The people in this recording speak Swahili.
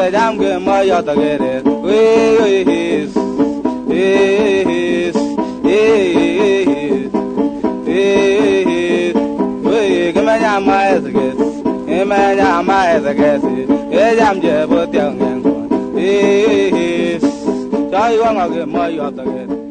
ke jam ke ma ya ta ke re we his we ke ma nya ma es ke e ma nya ma es ke e jam je bo tiang ngang ko chai wa ma ke ma ya ta ke